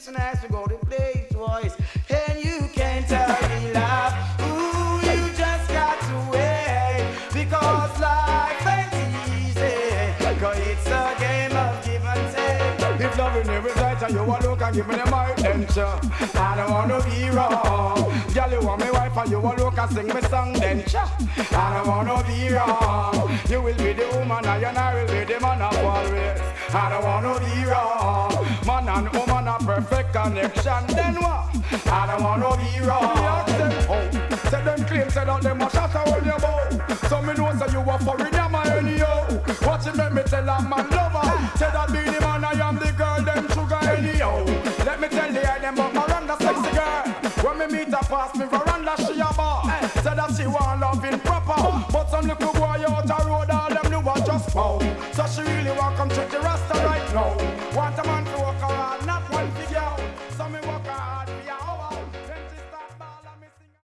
it's nice to go to place, boys. And you can't hurry love. Ooh, you just got to wait. Because life ain't easy. Cause it's a game of give and take. If loving every night and you want to look and give me the mic, then sure, I don't want to be wrong. Girl, you want me wife and you want to look and sing me song, then sure, I don't want to be wrong. You will be the woman and I will be the man of always. I don't want to be wrong. Man and woman a perfect connection, then what? I don't want to be wrong. Say them claim, say that them a shot around your bow. So me know say you a foreigner man anyhow. Watch it make me tell a man lover.